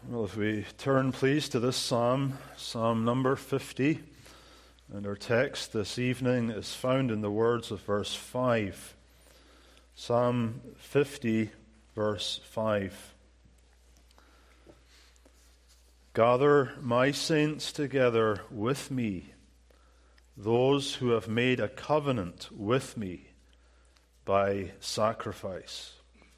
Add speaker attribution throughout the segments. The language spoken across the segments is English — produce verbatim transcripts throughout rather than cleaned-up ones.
Speaker 1: Well, if we turn, please, to this psalm, Psalm number fifty, and our text this evening is found in the words of verse five. Psalm fifty, verse five. Gather my saints together with me, those who have made a covenant with me by sacrifice.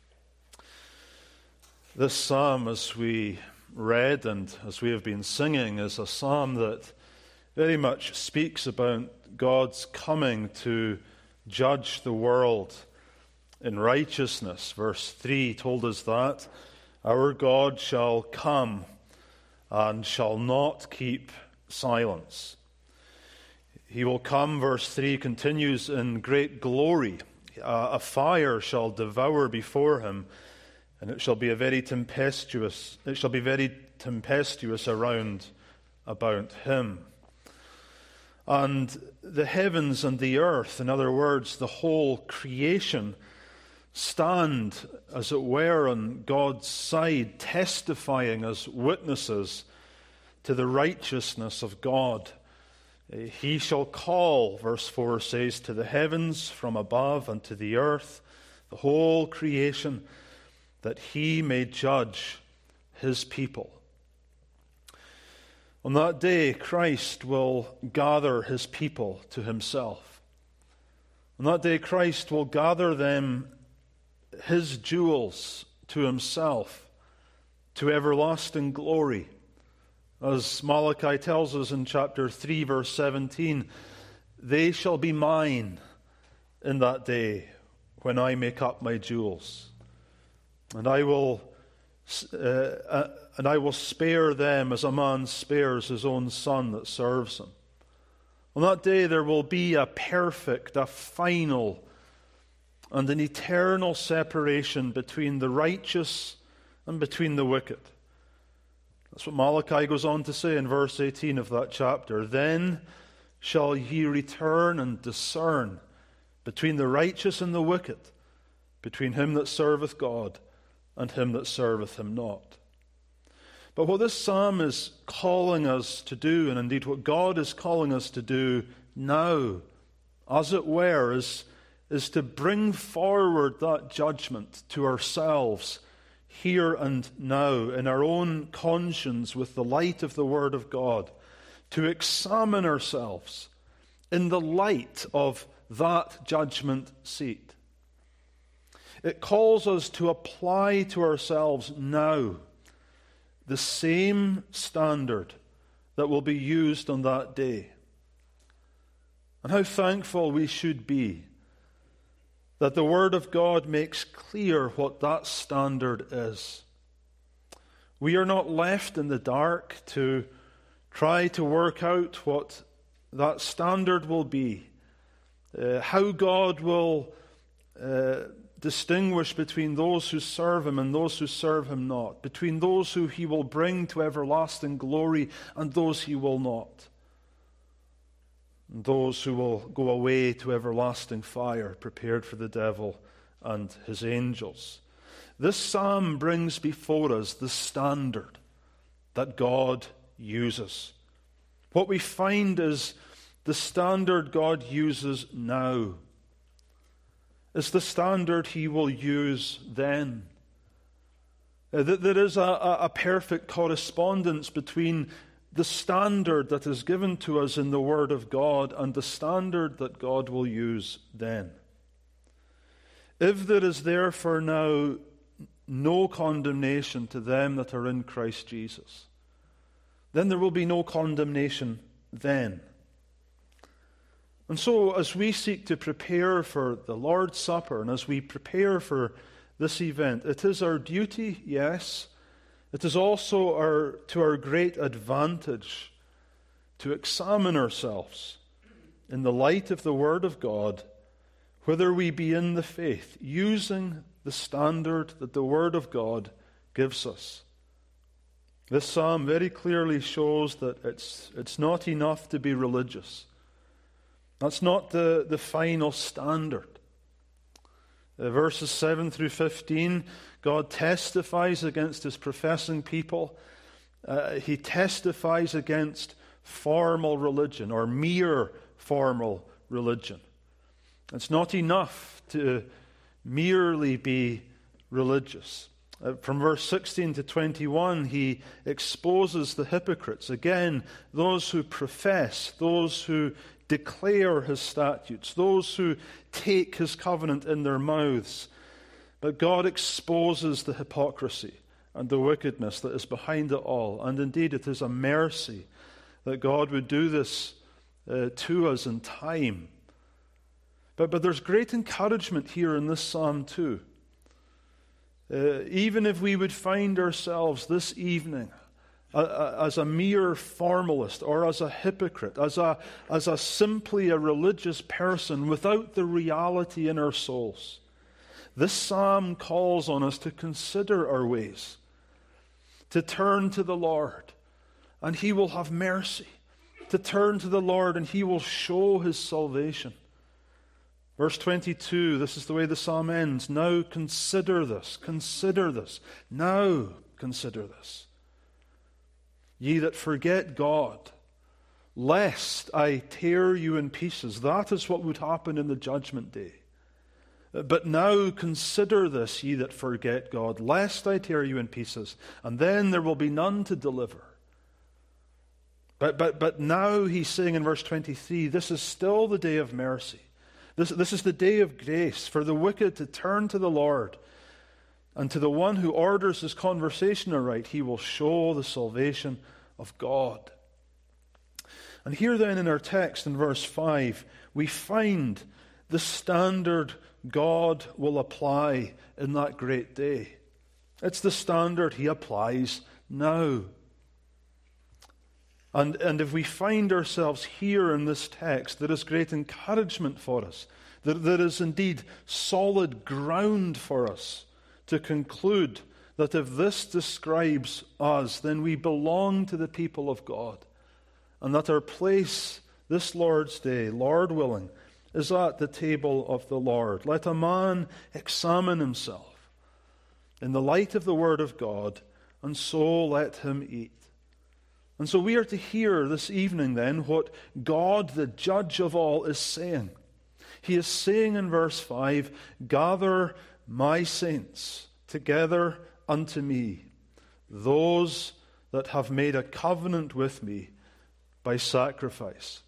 Speaker 1: This psalm, as we read and as we have been singing, is a psalm that very much speaks about God's coming to judge the world in righteousness. Verse three told us that our God shall come and shall not keep silence. He will come, verse three continues, in great glory. A fire shall devour before him, and it shall be a very tempestuous, it shall be very tempestuous around about him. And the heavens and the earth, in other words, the whole creation, stand, as it were, on God's side, testifying as witnesses to the righteousness of God. He shall call, verse four says, to the heavens from above and to the earth, the whole creation, that he may judge his people. On that day, Christ will gather his people to himself. On that day, Christ will gather them, his jewels, to himself, to everlasting glory. As Malachi tells us in chapter three, verse seventeen, they shall be mine in that day when I make up my jewels. And I will, uh, uh, and I will spare them as a man spares his own son that serves him. On that day there will be a perfect, a final, and an eternal separation between the righteous and between the wicked. That's what Malachi goes on to say in verse eighteen of that chapter. Then shall ye return and discern between the righteous and the wicked, between him that serveth God and him that serveth him not. But what this psalm is calling us to do, and indeed what God is calling us to do now, as it were, is, is to bring forward that judgment to ourselves here and now in our own conscience with the light of the Word of God, to examine ourselves in the light of that judgment seat. It calls us to apply to ourselves now the same standard that will be used on that day. And how thankful we should be that the Word of God makes clear what that standard is. We are not left in the dark to try to work out what that standard will be, uh, how God will uh, distinguish between those who serve him and those who serve him not, between those who he will bring to everlasting glory and those he will not, and those who will go away to everlasting fire prepared for the devil and his angels. This psalm brings before us the standard that God uses. What we find is the standard God uses now is the standard he will use then. Uh, that there is a, a, a perfect correspondence between the standard that is given to us in the Word of God and the standard that God will use then. If there is therefore now no condemnation to them that are in Christ Jesus, then there will be no condemnation then. And so as we seek to prepare for the Lord's Supper and as we prepare for this event, it is our duty, yes, it is also our to our great advantage to examine ourselves in the light of the Word of God, whether we be in the faith, using the standard that the Word of God gives us. This psalm very clearly shows that it's, it's not enough to be religious. That's not the, the final standard. Uh, verses seven through fifteen, God testifies against his professing people Uh, he testifies against formal religion or mere formal religion. It's not enough to merely be religious. Uh, from verse sixteen to twenty-one, he exposes the hypocrites. Again, those who profess, those who declare his statutes, those who take his covenant in their mouths. But God exposes the hypocrisy and the wickedness that is behind it all. And indeed, it is a mercy that God would do this uh, to us in time. But, but there's great encouragement here in this psalm too. Uh, even if we would find ourselves this evening uh, uh, as a mere formalist or as a hypocrite, as a, as a simply a religious person without the reality in our souls, this psalm calls on us to consider our ways, to turn to the Lord, and he will have mercy, to turn to the Lord, and he will show his salvation. Verse twenty-two, this is the way the psalm ends. Now consider this, consider this, now consider this. Ye that forget God, lest I tear you in pieces. That is what would happen in the judgment day. But now consider this, ye that forget God, lest I tear you in pieces, and then there will be none to deliver. But, but, but now he's saying in verse twenty-three, this is still the day of mercy. This, this is the day of grace for the wicked to turn to the Lord. And to the one who orders his conversation aright, he will show the salvation of God. And here then in our text in verse five, we find the standard God will apply in that great day. It's the standard he applies now. And, and if we find ourselves here in this text, there is great encouragement for us. There, there is indeed solid ground for us to conclude that if this describes us, then we belong to the people of God. And that our place this Lord's Day, Lord willing, is at the table of the Lord. Let a man examine himself in the light of the Word of God, and so let him eat. And so we are to hear this evening then what God, the judge of all, is saying. He is saying in verse five, gather my saints together unto me, those that have made a covenant with me by sacrifice.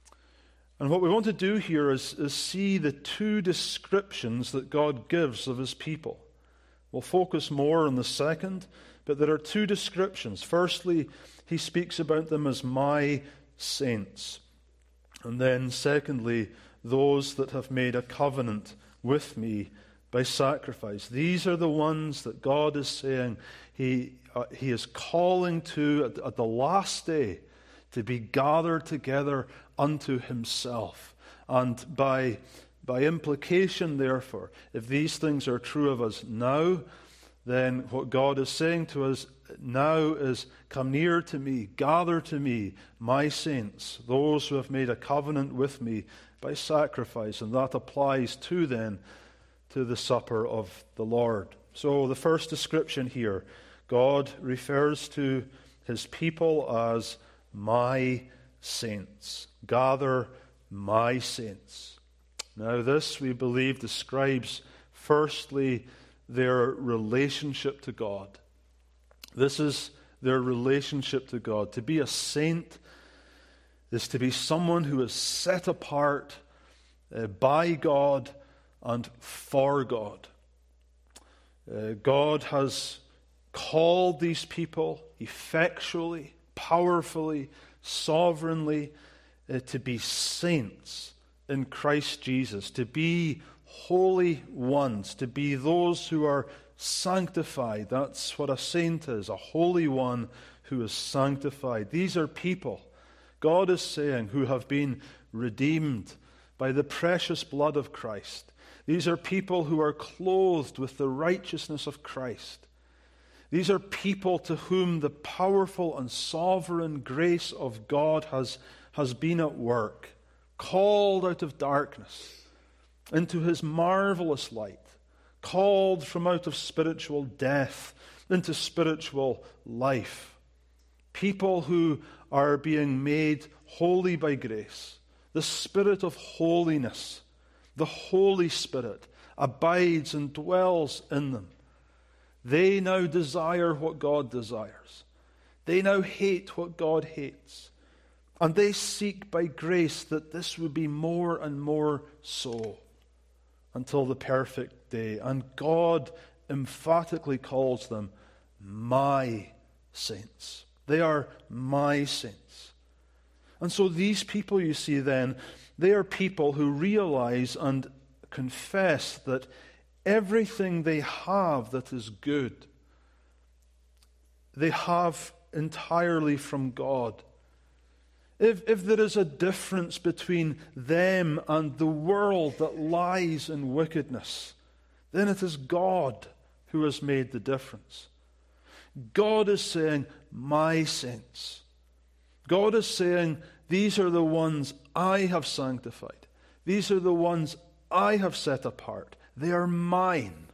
Speaker 1: And what we want to do here is, is see the two descriptions that God gives of his people. We'll focus more on the second, but there are two descriptions. Firstly, he speaks about them as my saints. And then secondly, those that have made a covenant with me by sacrifice. These are the ones that God is saying he, uh, he is calling to at, at the last day to be gathered together unto himself. And by, by implication, therefore, if these things are true of us now, then what God is saying to us now is, come near to me, gather to me, my saints, those who have made a covenant with me by sacrifice. And that applies to then to the supper of the Lord. So the first description here, God refers to his people as my saints. Gather my saints. Now this, we believe, describes firstly their relationship to God. This is their relationship to God. To be a saint is to be someone who is set apart uh, by God and for God. Uh, God has called these people effectually, powerfully, sovereignly uh, to be saints in Christ Jesus, to be holy ones, to be those who are sanctified. That's what a saint is, a holy one who is sanctified. These are people, God is saying, who have been redeemed by the precious blood of Christ. These are people who are clothed with the righteousness of Christ. These are people to whom the powerful and sovereign grace of God has, has been at work, called out of darkness into his marvelous light, called from out of spiritual death into spiritual life. People who are being made holy by grace. The Spirit of holiness, the Holy Spirit, abides and dwells in them. They now desire what God desires. They now hate what God hates. And they seek by grace that this would be more and more so until the perfect day. And God emphatically calls them my saints. They are my saints. And so these people, you see then, they are people who realize and confess that everything they have that is good, they have entirely from God. If, if there is a difference between them and the world that lies in wickedness, then it is God who has made the difference. God is saying, my saints. God is saying, these are the ones I have sanctified. These are the ones I have set apart. They are mine.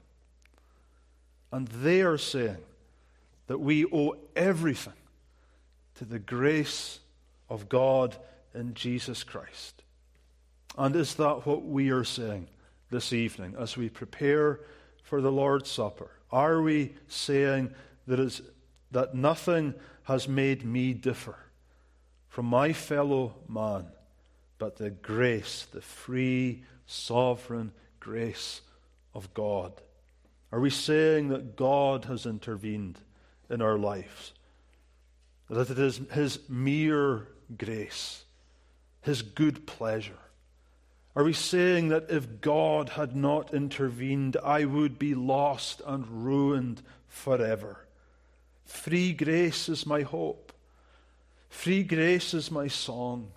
Speaker 1: And they are saying that we owe everything to the grace of God in Jesus Christ. And is that what we are saying this evening as we prepare for the Lord's Supper? Are we saying that, is, that nothing has made me differ from my fellow man, but the grace, the free, sovereign grace of God? Are we saying that God has intervened in our lives? That it is His mere grace, His good pleasure? Are we saying that if God had not intervened, I would be lost and ruined forever? Free grace is my hope. Free grace is my song.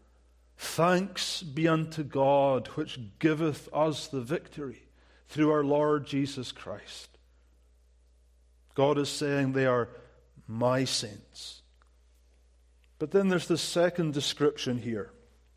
Speaker 1: Thanks be unto God, which giveth us the victory through our Lord Jesus Christ. God is saying they are my saints. But then there's the second description here.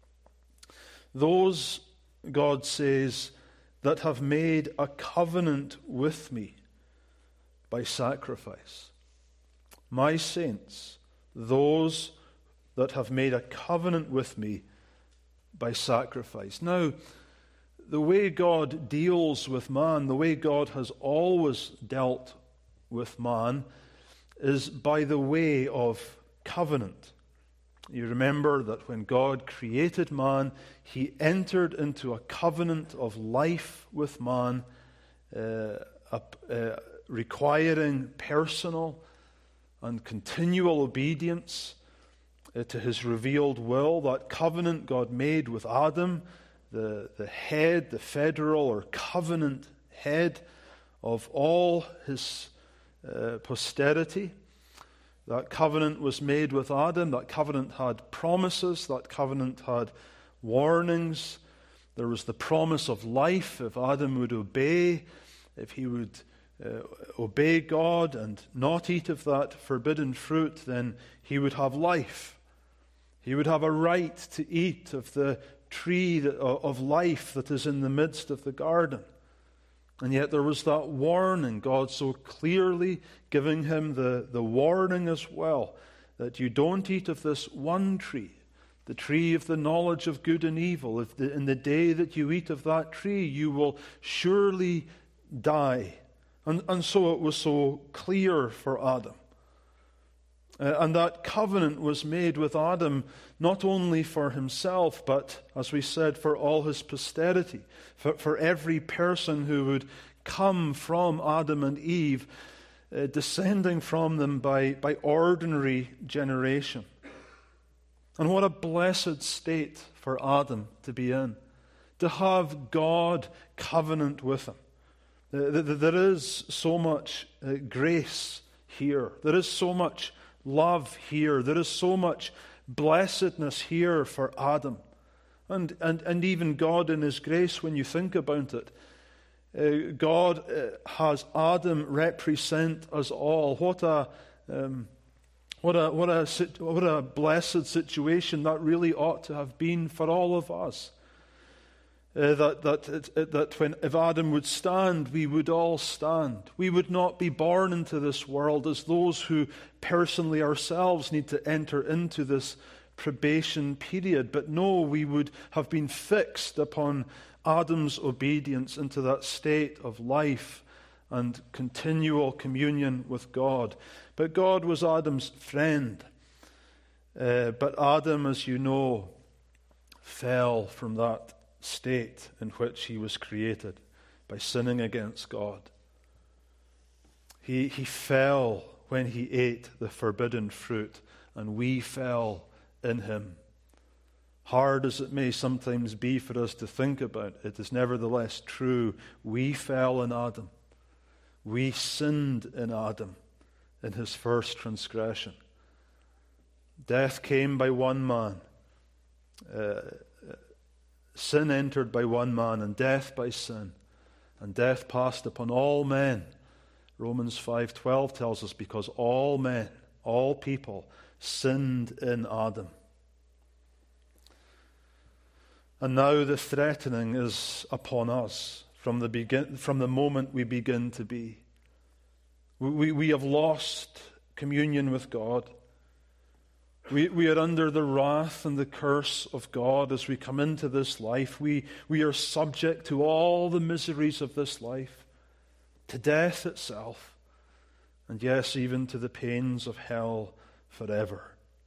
Speaker 1: Those, God says, that have made a covenant with me by sacrifice. My saints, those that have made a covenant with me by sacrifice. Now, the way God deals with man, the way God has always dealt with man, is by the way of covenant. You remember that when God created man, He entered into a covenant of life with man, uh, uh, requiring personal and continual obedience uh, to His revealed will. That covenant God made with Adam, the, the head, the federal or covenant head of all his uh, posterity. That covenant was made with Adam. That covenant had promises. That covenant had warnings. There was the promise of life if Adam would obey, if he would uh, obey God and not eat of that forbidden fruit, then he would have life. He would have a right to eat of the tree that, of life that is in the midst of the garden. And yet there was that warning, God so clearly giving him the, the warning as well, that you don't eat of this one tree, the tree of the knowledge of good and evil. If the, in the day that you eat of that tree, you will surely die. And, and so it was so clear for Adam. Uh, and that covenant was made with Adam not only for himself, but, as we said, for all his posterity, for, for every person who would come from Adam and Eve, uh, descending from them by, by ordinary generation. And what a blessed state for Adam to be in, to have God covenant with him. Uh, there is so much uh, grace here. There is so much love here. There is so much blessedness here for Adam. And, and, and even God in His grace, when you think about it, uh, God uh, has Adam represent us all. What a, um, what, a, what, a, what a blessed situation that really ought to have been for all of us. Uh, that that it, it, that when if Adam would stand, we would all stand. We would not be born into this world as those who personally ourselves need to enter into this probation period. But no, we would have been fixed upon Adam's obedience into that state of life and continual communion with God. But God was Adam's friend. Uh, but Adam, as you know, fell from that state in which he was created by sinning against God. He, he fell when he ate the forbidden fruit, and we fell in him. Hard as it may sometimes be for us to think about, it is nevertheless true. We fell in Adam. We sinned in Adam in his first transgression. Death came by one man. Uh, sin entered by one man, and death by sin. And death passed upon all men. Romans five twelve tells us, because all men, all people, sinned in Adam. And now the threatening is upon us from the begin, from the moment we begin to be. We, we, we have lost communion with God. We, we are under the wrath and the curse of God as we come into this life. We, we are subject to all the miseries of this life, to death itself, and yes, even to the pains of hell forever.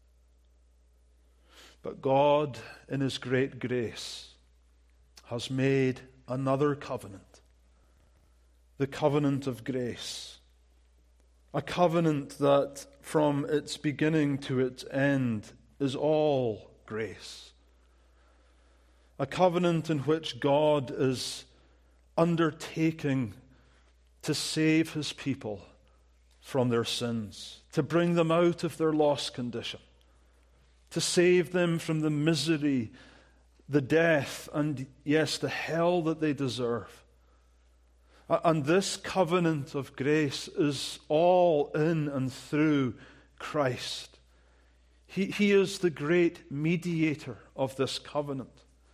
Speaker 1: But God, in his great grace, has made another covenant, the covenant of grace. A covenant that from its beginning to its end is all grace. A covenant in which God is undertaking to save his people from their sins, to bring them out of their lost condition, to save them from the misery, the death, and yes, the hell that they deserve. And this covenant of grace is all in and through Christ. He, he is the great mediator of this covenant.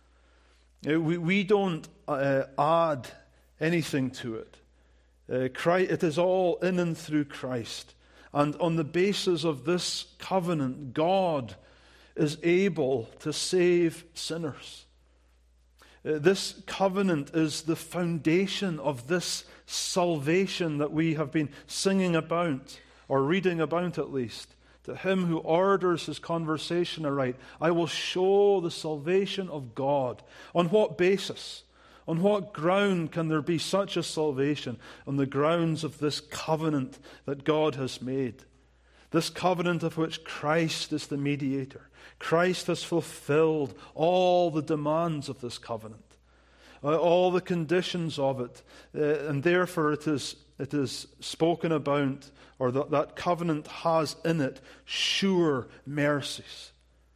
Speaker 1: We, we don't uh, add anything to it. Uh, Christ, it is all in and through Christ. And on the basis of this covenant, God is able to save sinners. Uh, this covenant is the foundation of this salvation that we have been singing about, or reading about at least. To him who orders his conversation aright, I will show the salvation of God. On what basis? On what ground can there be such a salvation? On the grounds of this covenant that God has made. This covenant of which Christ is the mediator. Christ has fulfilled all the demands of this covenant, uh, all the conditions of it, uh, and therefore it is it is spoken about, or that, that covenant has in it sure mercies.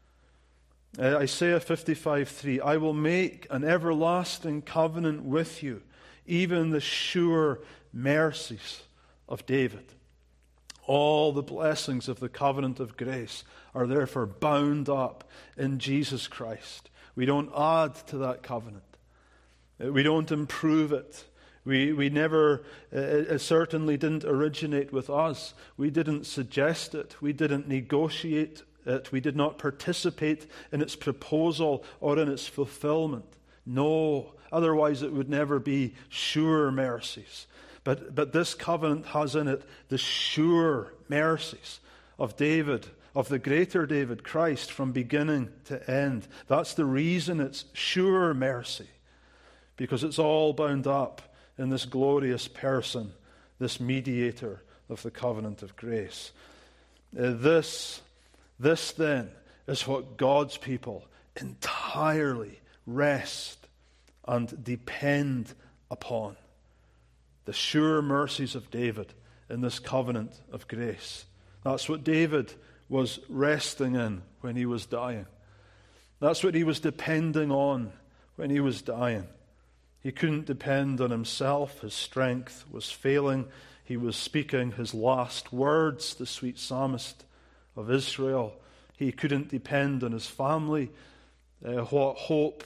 Speaker 1: Uh, Isaiah fifty-five three, I will make an everlasting covenant with you, even the sure mercies of David. All the blessings of the covenant of grace are therefore bound up in Jesus Christ. We don't add to that covenant. We don't improve it. We we never, uh, it certainly didn't originate with us. We didn't suggest it. We didn't negotiate it. We did not participate in its proposal or in its fulfillment. No, otherwise it would never be sure mercies. But, but this covenant has in it the sure mercies of David, of the greater David, Christ, from beginning to end. That's the reason it's sure mercy, because it's all bound up in this glorious person, this mediator of the covenant of grace. Uh, this, this then is what God's people entirely rest and depend upon. The sure mercies of David in this covenant of grace. That's what David was resting in when he was dying. That's what he was depending on when he was dying. He couldn't depend on himself. His strength was failing. He was speaking his last words, the sweet psalmist of Israel. He couldn't depend on his family. Uh, what hope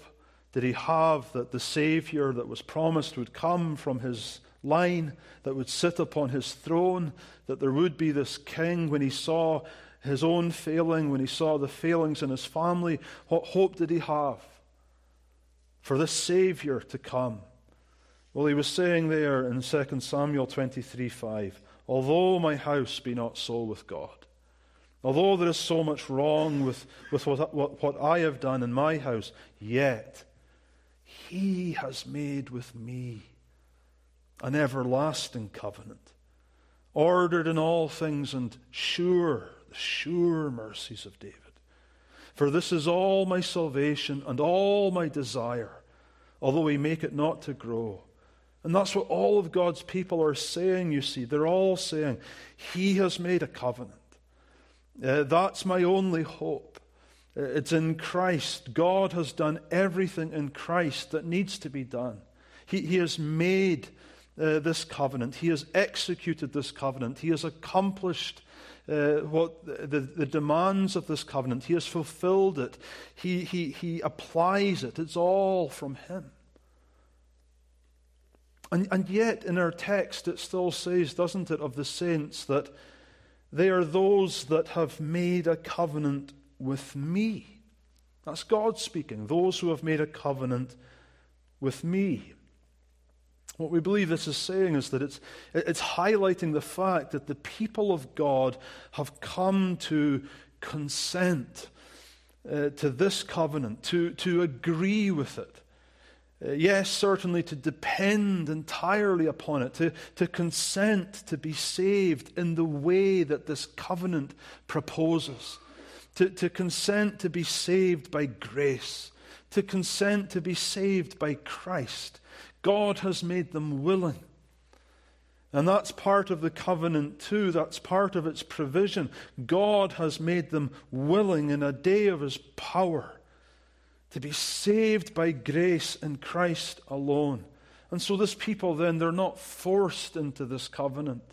Speaker 1: did he have that the Savior that was promised would come from his line, that would sit upon his throne, that there would be this king? When he saw his own failing, when he saw the failings in his family, what hope did he have for this Savior to come? Well, he was saying there in Second Samuel twenty-three five, although my house be not so with God, although there is so much wrong with, with what, what, what I have done in my house, yet he has made with me an everlasting covenant, ordered in all things and sure, the sure mercies of David. For this is all my salvation and all my desire, although we make it not to grow. And that's what all of God's people are saying, you see. They're all saying, he has made a covenant. Uh, that's my only hope. Uh, it's in Christ. God has done everything in Christ that needs to be done. He, he has made uh, this covenant. He has executed this covenant. He has accomplished uh, what the, the demands of this covenant. He has fulfilled it. He, he, he applies it. It's all from him. And, and yet, in our text, it still says, doesn't it, of the saints, that they are those that have made a covenant with me. That's God speaking. Those who have made a covenant with me. What we believe this is saying is that it's, it's highlighting the fact that the people of God have come to consent uh, to this covenant, to, to agree with it. Uh, yes, certainly to depend entirely upon it, to, to consent to be saved in the way that this covenant proposes, to, to consent to be saved by grace, to consent to be saved by Christ. God has made them willing. And that's part of the covenant too. That's part of its provision. God has made them willing in a day of his power to be saved by grace in Christ alone. And so this people then, they're not forced into this covenant.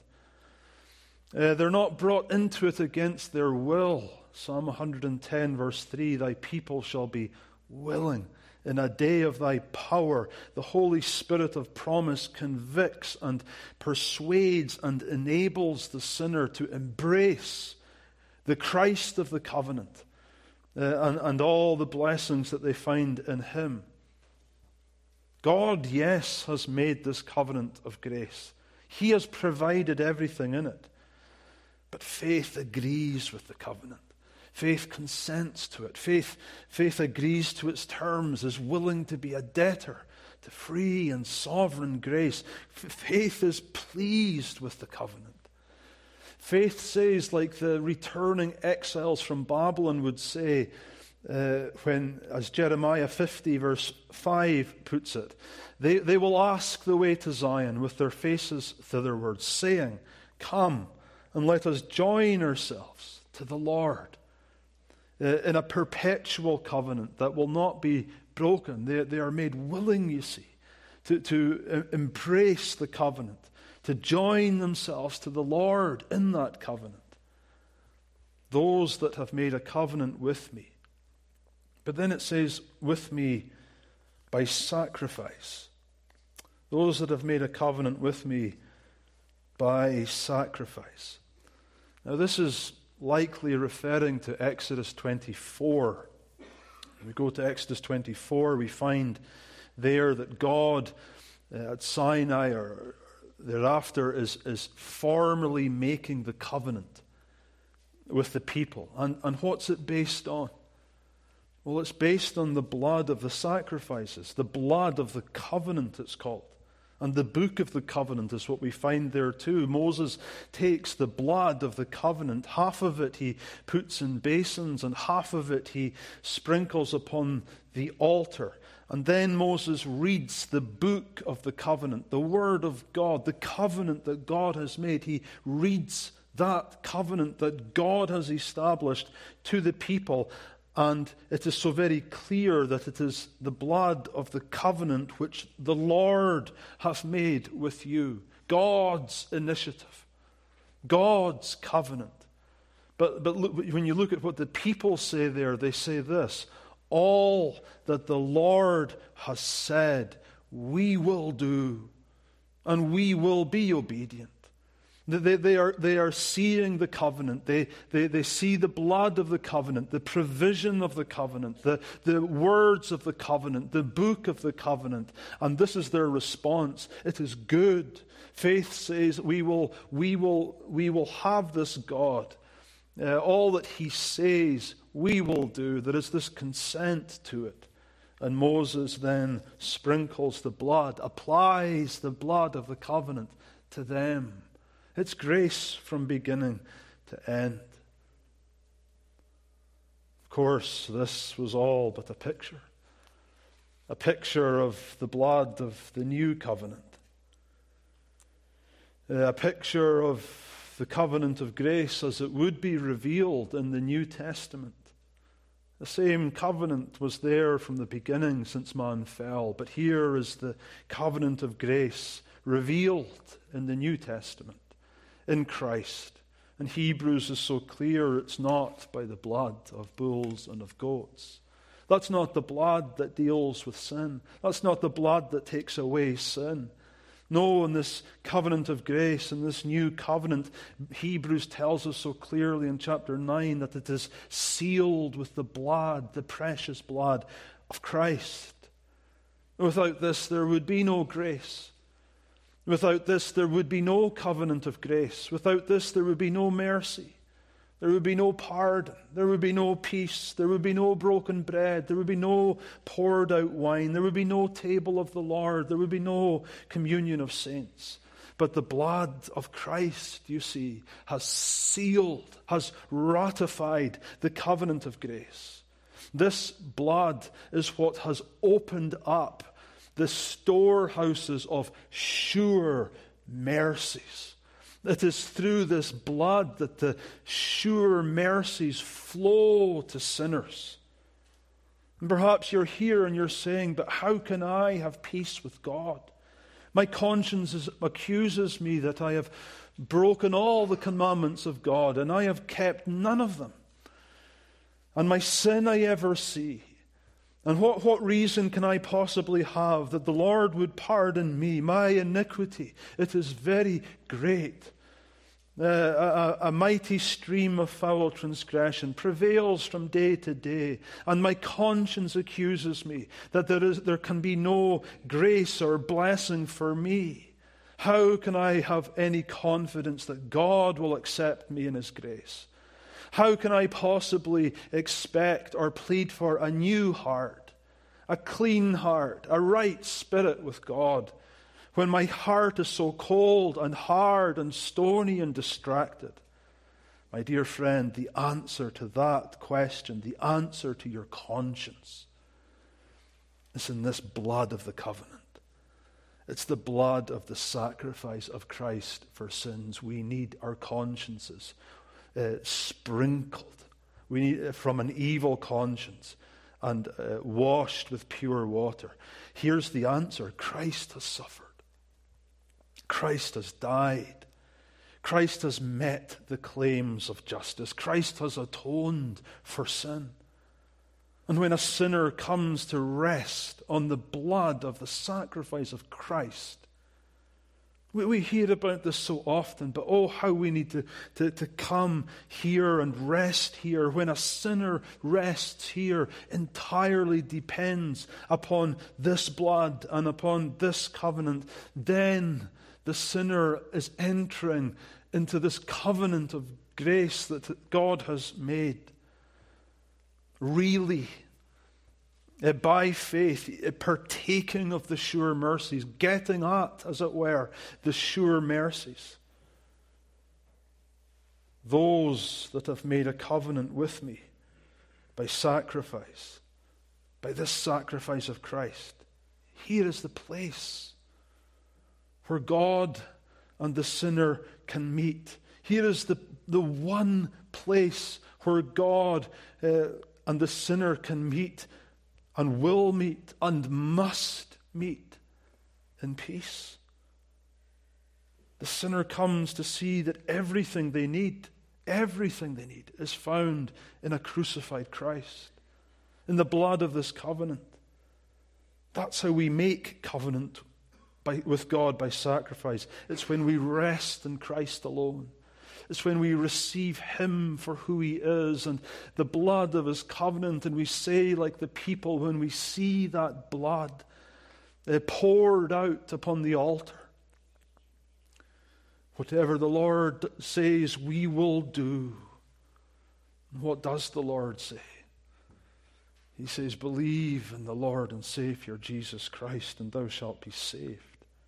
Speaker 1: Uh, they're not brought into it against their will. Psalm one hundred ten verse three, thy people shall be willing in a day of thy power. The Holy Spirit of promise convicts and persuades and enables the sinner to embrace the Christ of the covenant. Uh, and, and all the blessings that they find in him. God, yes, has made this covenant of grace. He has provided everything in it. But faith agrees with the covenant. Faith consents to it. Faith, faith agrees to its terms, is willing to be a debtor to free and sovereign grace. F- faith is pleased with the covenant. Faith says, like the returning exiles from Babylon would say, uh, when, as Jeremiah fifty verse five puts it, they, they will ask the way to Zion with their faces thitherward, saying, come and let us join ourselves to the Lord uh, in a perpetual covenant that will not be broken. They, they are made willing, you see, to, to uh, embrace the covenant, to join themselves to the Lord in that covenant. Those that have made a covenant with me. But then it says, with me by sacrifice. Those that have made a covenant with me by sacrifice. Now this is likely referring to Exodus twenty-four. When we go to Exodus twenty-four, we find there that God uh, at Sinai or thereafter is, is formally making the covenant with the people. And, and what's it based on? Well, it's based on the blood of the sacrifices, the blood of the covenant, it's called. And the book of the covenant is what we find there too. Moses takes the blood of the covenant, half of it he puts in basins, and half of it he sprinkles upon the altar. And then Moses reads the book of the covenant, the word of God, the covenant that God has made. He reads that covenant that God has established to the people. And it is so very clear that it is the blood of the covenant which the Lord hath made with you. God's initiative. God's covenant. But, but look, when you look at what the people say there, they say this, All that the Lord has said, we will do, and we will be obedient. They, they, are, they are seeing the covenant. They, they, they see the blood of the covenant, the provision of the covenant, the, the words of the covenant, the book of the covenant. And this is their response. It is good. Faith says we will, we will, we will have this God. Uh, all that he says we will do. There is this consent to it. And Moses then sprinkles the blood, applies the blood of the covenant to them. It's grace from beginning to end. Of course, this was all but a picture. A picture of the blood of the new covenant. A picture of the covenant of grace as it would be revealed in the New Testament. The same covenant was there from the beginning since man fell, but here is the covenant of grace revealed in the New Testament, in Christ. And Hebrews is so clear, it's not by the blood of bulls and of goats. That's not the blood that deals with sin. That's not the blood that takes away sin. No, in this covenant of grace, in this new covenant, Hebrews tells us so clearly in chapter nine that it is sealed with the blood, the precious blood of Christ. Without this, there would be no grace. Without this, there would be no covenant of grace. Without this, there would be no mercy. There would be no pardon. There would be no peace. There would be no broken bread. There would be no poured out wine. There would be no table of the Lord. There would be no communion of saints. But the blood of Christ, you see, has sealed, has ratified the covenant of grace. This blood is what has opened up the storehouses of sure mercies. It is through this blood that the sure mercies flow to sinners. And perhaps you're here and you're saying, but how can I have peace with God? My conscience is, accuses me that I have broken all the commandments of God and I have kept none of them. And my sin I ever see. And what, what reason can I possibly have that the Lord would pardon me, my iniquity? It is very great. Uh, a, a mighty stream of foul transgression prevails from day to day, and my conscience accuses me that there is there can be no grace or blessing for me. How can I have any confidence that God will accept me in His grace? How can I possibly expect or plead for a new heart, a clean heart, a right spirit with God, when my heart is so cold and hard and stony and distracted? My dear friend, the answer to that question, the answer to your conscience, is in this blood of the covenant. It's the blood of the sacrifice of Christ for sins. We need our consciences uh, sprinkled. We need uh, from an evil conscience and uh, washed with pure water. Here's the answer. Christ has suffered. Christ has died. Christ has met the claims of justice. Christ has atoned for sin. And when a sinner comes to rest on the blood of the sacrifice of Christ, we, we hear about this so often, but oh, how we need to, to, to come here and rest here. When a sinner rests here, entirely depends upon this blood and upon this covenant. Then the sinner is entering into this covenant of grace that God has made. Really, uh, by faith, uh, partaking of the sure mercies, getting at, as it were, the sure mercies. Those that have made a covenant with me by sacrifice, by this sacrifice of Christ, here is the place where God and the sinner can meet. Here is the, the one place where God uh, and the sinner can meet and will meet and must meet in peace. The sinner comes to see that everything they need, everything they need is found in a crucified Christ. in the blood of this covenant. That's how we make covenant by, with God by sacrifice. It's when we rest in Christ alone. It's when we receive Him for who He is and the blood of His covenant, and we say like the people when we see that blood uh, poured out upon the altar, whatever the Lord says, we will do. And what does the Lord say? He says, believe in the Lord and Savior Jesus Christ, and thou shalt be saved.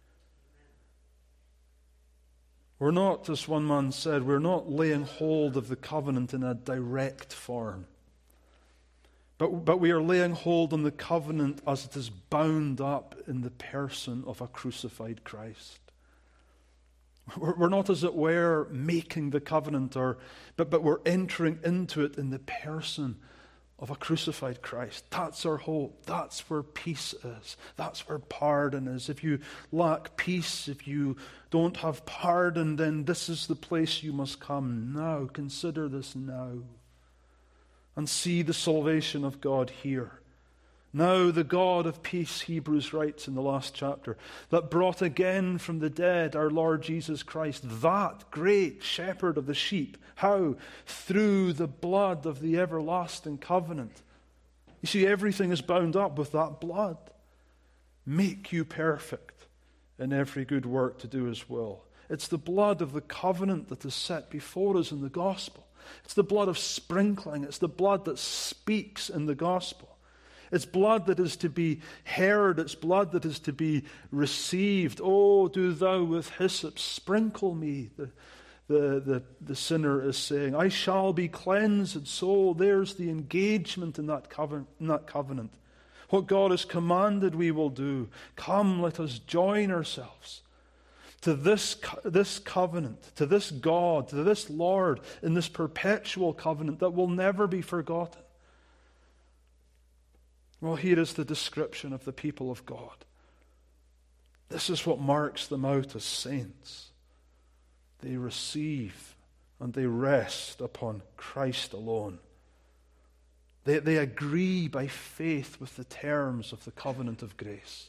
Speaker 1: We're not, as one man said, we're not laying hold of the covenant in a direct form. But, but we are laying hold on the covenant as it is bound up in the person of a crucified Christ. We're, we're not, as it were, making the covenant, or, but, but we're entering into it in the person of a crucified Christ. That's our hope. That's where peace is. That's where pardon is. If you lack peace, if you don't have pardon, then this is the place you must come now. Consider this now. And see the salvation of God here. Now the God of peace, Hebrews writes in the last chapter, that brought again from the dead our Lord Jesus Christ, that great shepherd of the sheep. How? Through the blood of the everlasting covenant. You see, everything is bound up with that blood. Make you perfect in every good work to do His will. It's the blood of the covenant that is set before us in the gospel. It's the blood of sprinkling. It's the blood that speaks in the gospel. It's blood that is to be heard. It's blood that is to be received. Oh, do thou with hyssop sprinkle me, the, the, the, the sinner is saying. I shall be cleansed. So there's the engagement in that covenant, in that covenant. What God has commanded we will do. Come, let us join ourselves to this, this covenant, to this God, to this Lord, in this perpetual covenant that will never be forgotten. Well, here is the description of the people of God. This is what marks them out as saints. They receive and they rest upon Christ alone. They, they agree by faith with the terms of the covenant of grace.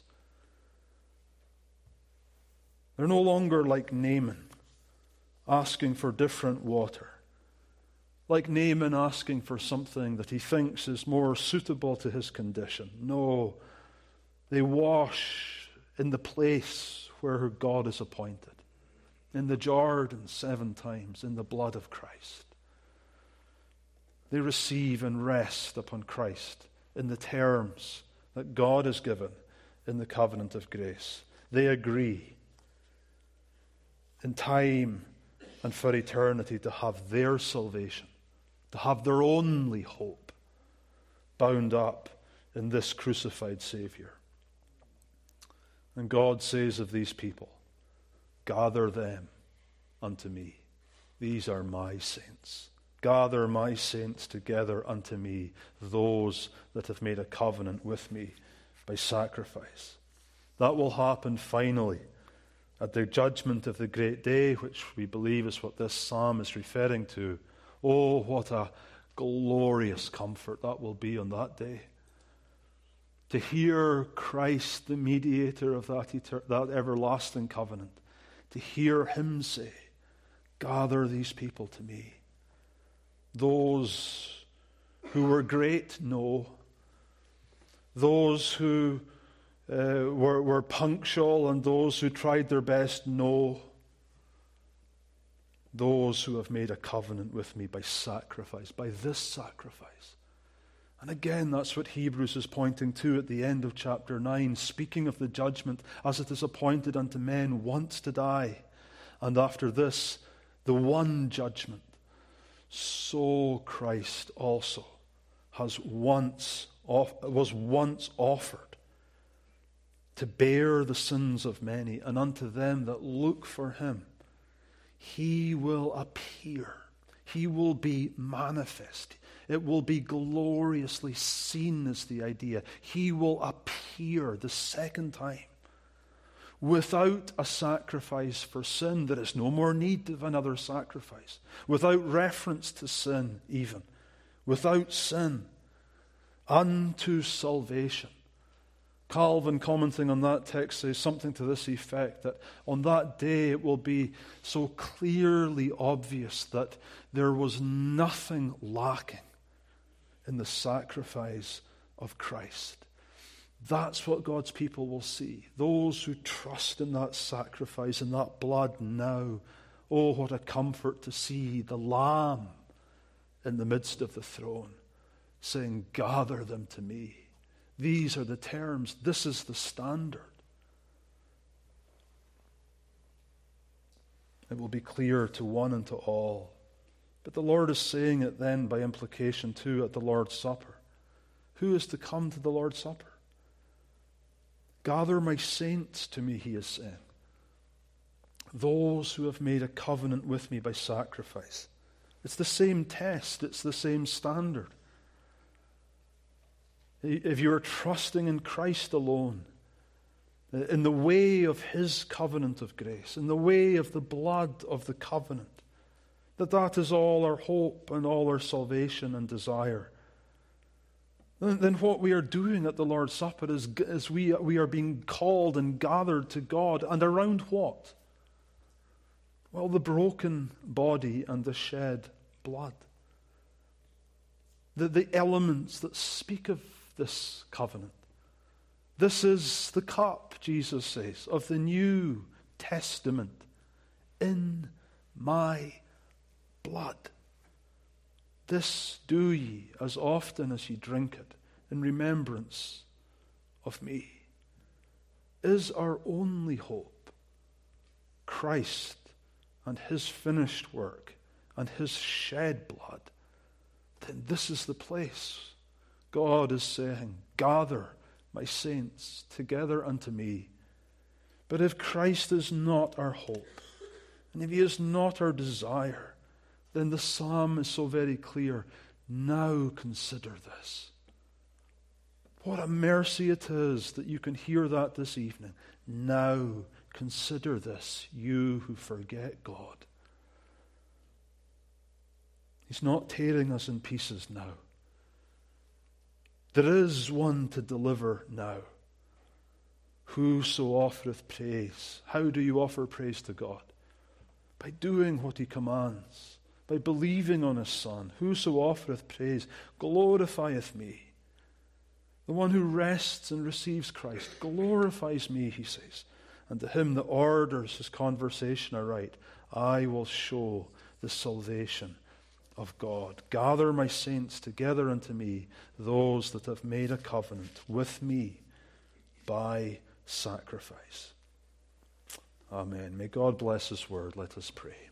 Speaker 1: They're no longer like Naaman, asking for different water. Like Naaman asking for something that he thinks is more suitable to his condition. No, they wash in the place where God is appointed. In the Jordan seven times, in the blood of Christ. They receive and rest upon Christ in the terms that God has given in the covenant of grace. They agree in time and for eternity to have their salvation, to have their only hope bound up in this crucified Savior. And God says of these people, gather them unto me. These are my saints. Gather my saints together unto me, those that have made a covenant with me by sacrifice. That will happen finally at the judgment of the great day, which we believe is what this psalm is referring to. Oh, what a glorious comfort that will be on that day. To hear Christ, the mediator of that, etern- that everlasting covenant, to hear Him say, gather these people to me. Those who were great, no. Those who uh, were, were punctual and those who tried their best, no. Those who have made a covenant with me by sacrifice, by this sacrifice. And again, that's what Hebrews is pointing to at the end of chapter nine, speaking of the judgment as it is appointed unto men once to die, and after this, the one judgment. So Christ also has once was once offered to bear the sins of many, and unto them that look for Him, He will appear. He will be manifest. It will be gloriously seen, is the idea. He will appear the second time without a sacrifice for sin. There is no more need of another sacrifice. Without reference to sin even. Without sin. unto salvation. Calvin, commenting on that text, says something to this effect, that on that day it will be so clearly obvious that there was nothing lacking in the sacrifice of Christ. That's what God's people will see. Those who trust in that sacrifice and that blood now. Oh, what a comfort to see the Lamb in the midst of the throne saying, gather them to me. These are the terms. This is the standard. It will be clear to one and to all. But the Lord is saying it then by implication too at the Lord's Supper. Who is to come to the Lord's Supper? Gather my saints to me, he is saying. Those who have made a covenant with me by sacrifice. It's the same test. It's the same standard. If you are trusting in Christ alone, in the way of his covenant of grace, in the way of the blood of the covenant, that that is all our hope and all our salvation and desire, then, then what we are doing at the Lord's Supper is, is we, we are being called and gathered to God. And around what? Well, the broken body and the shed blood. The, the elements that speak of this covenant. This is the cup, Jesus says, of the New Testament in my blood. This do ye as often as ye drink it in remembrance of me. Is our only hope Christ and his finished work and his shed blood? Then this is the place. God is saying, gather my saints together unto me. But if Christ is not our hope, and if he is not our desire, then the psalm is so very clear. Now consider this. What a mercy it is that you can hear that this evening. Now consider this, you who forget God. He's not tearing us in pieces now. There is one to deliver now. Whoso offereth praise. How do you offer praise to God? By doing what he commands. By believing on his Son. Whoso offereth praise glorifieth me. The one who rests and receives Christ glorifies me, he says. And to him that orders his conversation aright, I will show the salvation of God. Gather my saints together unto me, those that have made a covenant with me by sacrifice. Amen. May God bless his word. Let us pray.